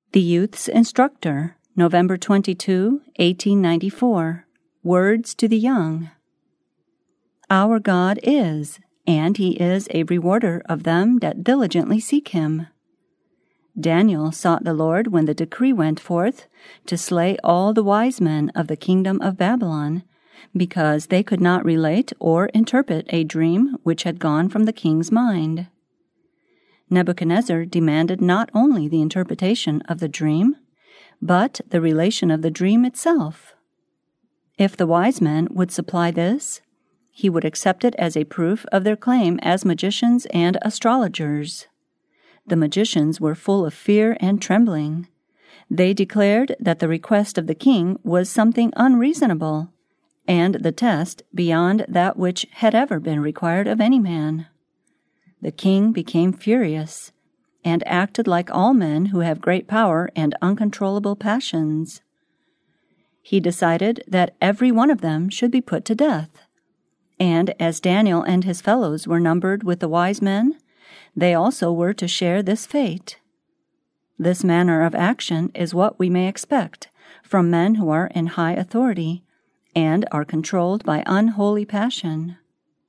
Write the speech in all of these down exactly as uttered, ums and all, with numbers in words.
The Youth's Instructor, November twenty-second, eighteen ninety-four. Words to the Young. Our God is, and He is a rewarder of them that diligently seek Him. Daniel sought the Lord when the decree went forth to slay all the wise men of the kingdom of Babylon, because they could not relate or interpret a dream which had gone from the king's mind. Nebuchadnezzar demanded not only the interpretation of the dream, but the relation of the dream itself. If the wise men would supply this, he would accept it as a proof of their claim as magicians and astrologers. The magicians were full of fear and trembling. They declared that the request of the king was something unreasonable, and the test beyond that which had ever been required of any man. The king became furious, and acted like all men who have great power and uncontrollable passions. He decided that every one of them should be put to death, and as Daniel and his fellows were numbered with the wise men, they also were to share this fate. This manner of action is what we may expect from men who are in high authority and are controlled by unholy passion.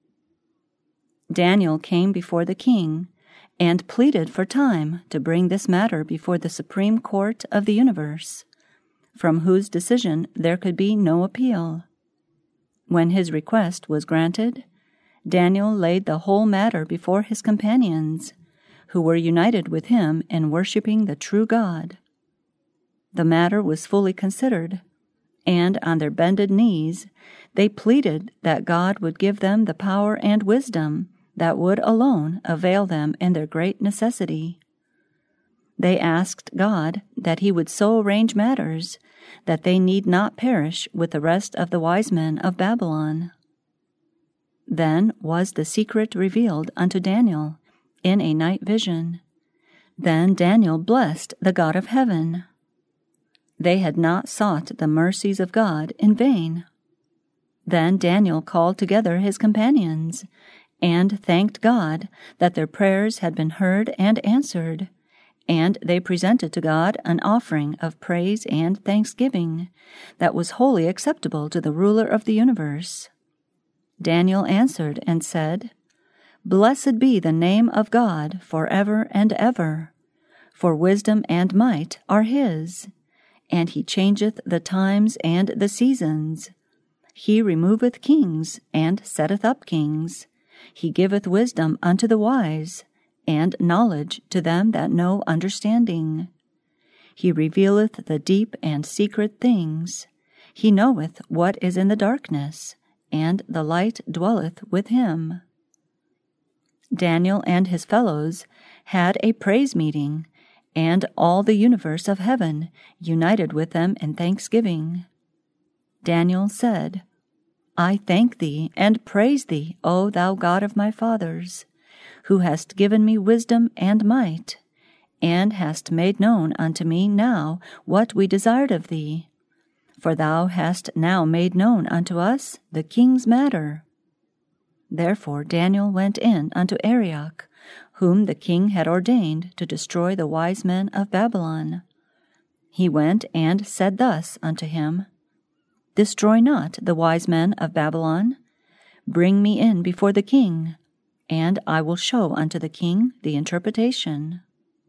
Daniel came before the king and pleaded for time to bring this matter before the Supreme Court of the universe, from whose decision there could be no appeal. When his request was granted, Daniel laid the whole matter before his companions, who were united with him in worshiping the true God. The matter was fully considered, and on their bended knees they pleaded that God would give them the power and wisdom that would alone avail them in their great necessity. They asked God that He would so arrange matters that they need not perish with the rest of the wise men of Babylon. Then was the secret revealed unto Daniel in a night vision. Then Daniel blessed the God of heaven. They had not sought the mercies of God in vain. Then Daniel called together his companions, and thanked God that their prayers had been heard and answered, and they presented to God an offering of praise and thanksgiving that was wholly acceptable to the ruler of the universe. Daniel answered and said, Blessed be the name of God forever and ever, for wisdom and might are His, and He changeth the times and the seasons. He removeth kings and setteth up kings. He giveth wisdom unto the wise, and knowledge to them that know understanding. He revealeth the deep and secret things. He knoweth what is in the darkness, and the light dwelleth with him. Daniel and his fellows had a praise meeting, and all the universe of heaven united with them in thanksgiving. Daniel said, I thank thee and praise thee, O thou God of my fathers, who hast given me wisdom and might, and hast made known unto me now what we desired of thee. For thou hast now made known unto us the king's matter. Therefore Daniel went in unto Arioch, whom the king had ordained to destroy the wise men of Babylon. He went and said thus unto him, Destroy not the wise men of Babylon. Bring me in before the king, and I will show unto the king the interpretation.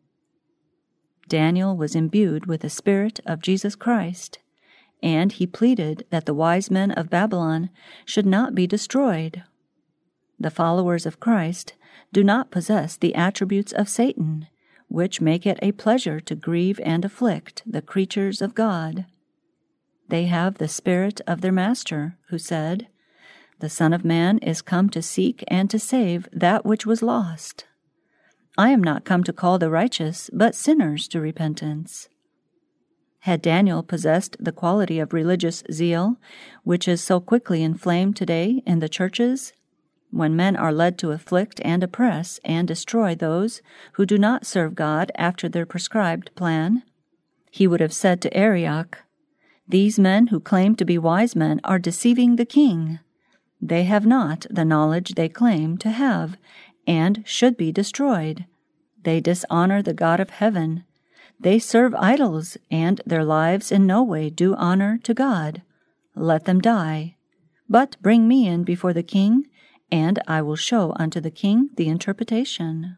Daniel was imbued with the Spirit of Jesus Christ, and he pleaded that the wise men of Babylon should not be destroyed. The followers of Christ do not possess the attributes of Satan, which make it a pleasure to grieve and afflict the creatures of God. They have the spirit of their Master, who said, The Son of Man is come to seek and to save that which was lost. I am not come to call the righteous, but sinners to repentance. Had Daniel possessed the quality of religious zeal, which is so quickly inflamed today in the churches, when men are led to afflict and oppress and destroy those who do not serve God after their prescribed plan, he would have said to Arioch, These men who claim to be wise men are deceiving the king. They have not the knowledge they claim to have, and should be destroyed. They dishonor the God of heaven. They serve idols, and their lives in no way do honor to God. Let them die. But bring me in before the king, and I will show unto the king the interpretation."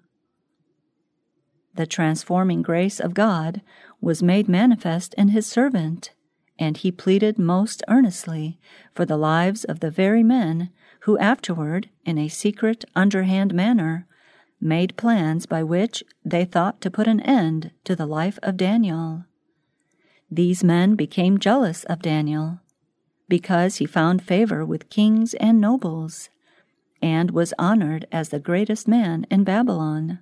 The transforming grace of God was made manifest in his servant, and he pleaded most earnestly for the lives of the very men who afterward, in a secret, underhand manner, made plans by which they thought to put an end to the life of Daniel. These men became jealous of Daniel, because he found favor with kings and nobles, and was honored as the greatest man in Babylon.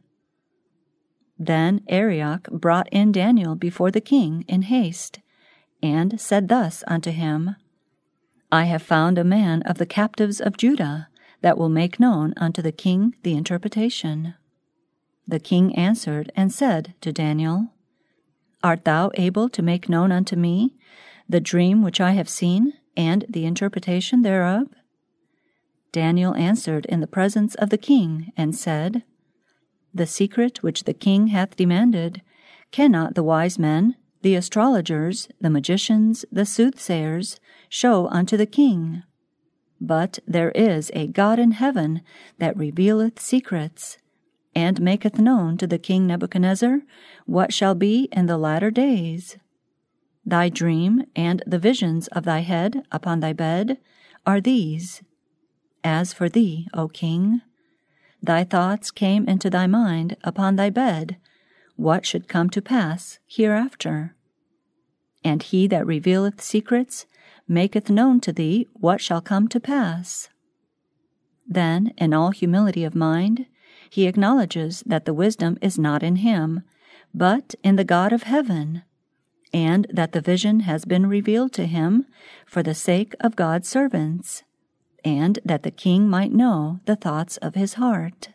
Then Arioch brought in Daniel before the king in haste, and said thus unto him, "I have found a man of the captives of Judah, that will make known unto the king the interpretation." The king answered and said to Daniel, "Art thou able to make known unto me the dream which I have seen, and the interpretation thereof?" Daniel answered in the presence of the king, and said, "The secret which the king hath demanded cannot the wise men, the astrologers, the magicians, the soothsayers, show unto the king. But there is a God in heaven that revealeth secrets, and maketh known to the king Nebuchadnezzar what shall be in the latter days. Thy dream and the visions of thy head upon thy bed are these. As for thee, O king, thy thoughts came into thy mind upon thy bed, what should come to pass hereafter. And he that revealeth secrets maketh known to thee what shall come to pass." Then, in all humility of mind, he acknowledges that the wisdom is not in him, but in the God of heaven, and that the vision has been revealed to him for the sake of God's servants, and that the king might know the thoughts of his heart.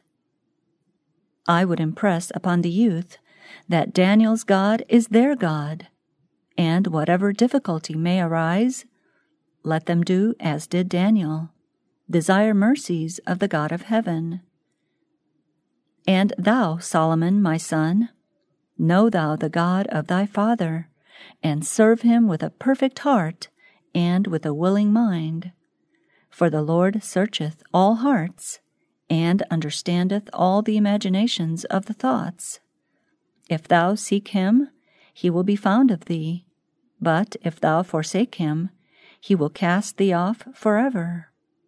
I would impress upon the youth that Daniel's God is their God, and whatever difficulty may arise, let them do as did Daniel, desire mercies of the God of heaven. And thou, Solomon, my son, know thou the God of thy father, and serve him with a perfect heart and with a willing mind. For the Lord searcheth all hearts, and understandeth all the imaginations of the thoughts. If thou seek him, he will be found of thee, but if thou forsake him, he will cast thee off forever.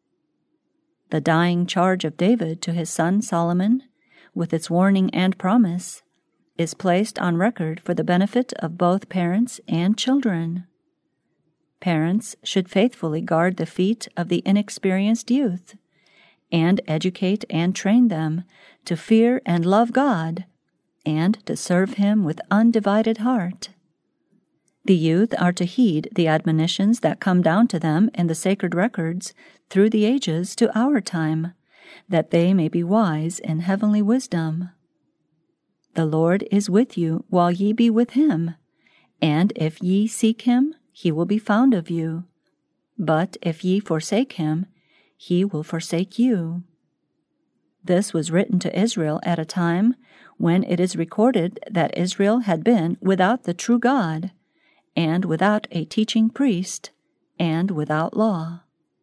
The dying charge of David to his son Solomon, with its warning and promise, is placed on record for the benefit of both parents and children. Parents should faithfully guard the feet of the inexperienced youth, and educate and train them to fear and love God, and to serve him with undivided heart. The youth are to heed the admonitions that come down to them in the sacred records through the ages to our time, that they may be wise in heavenly wisdom. The Lord is with you while ye be with him, and if ye seek him, he will be found of you. But if ye forsake him, he will forsake you. This was written to Israel at a time when it is recorded that Israel had been without the true God, and without a teaching priest, and without law.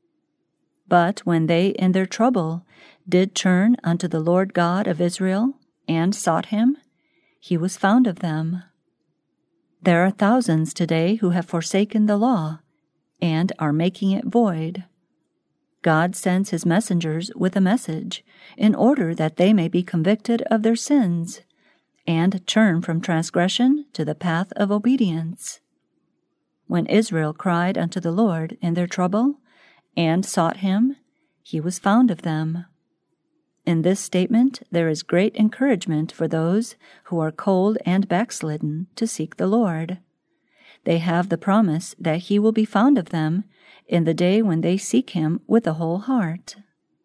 But when they in their trouble did turn unto the Lord God of Israel, and sought him, he was found of them. There are thousands today who have forsaken the law, and are making it void. God sends his messengers with a message, in order that they may be convicted of their sins, and turn from transgression to the path of obedience. When Israel cried unto the Lord in their trouble, and sought him, he was found of them. In this statement there is great encouragement for those who are cold and backslidden to seek the Lord. They have the promise that he will be found of them in the day when they seek him with a whole heart.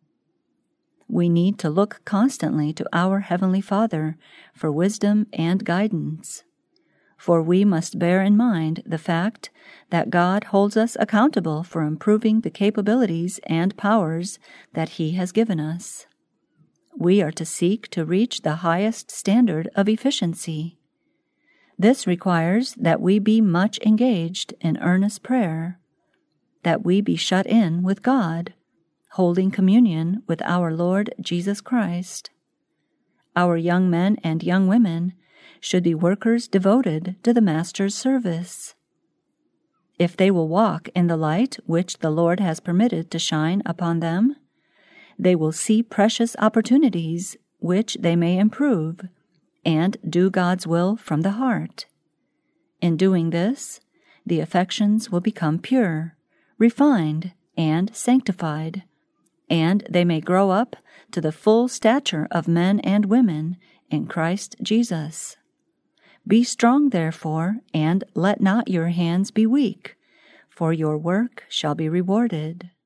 We need to look constantly to our Heavenly Father for wisdom and guidance, for we must bear in mind the fact that God holds us accountable for improving the capabilities and powers that he has given us. We are to seek to reach the highest standard of efficiency. This requires that we be much engaged in earnest prayer, that we be shut in with God, holding communion with our Lord Jesus Christ. Our young men and young women should be workers devoted to the Master's service. If they will walk in the light which the Lord has permitted to shine upon them, they will see precious opportunities which they may improve and do God's will from the heart. In doing this, the affections will become pure, refined, and sanctified, and they may grow up to the full stature of men and women in Christ Jesus. Be strong, therefore, and let not your hands be weak, for your work shall be rewarded.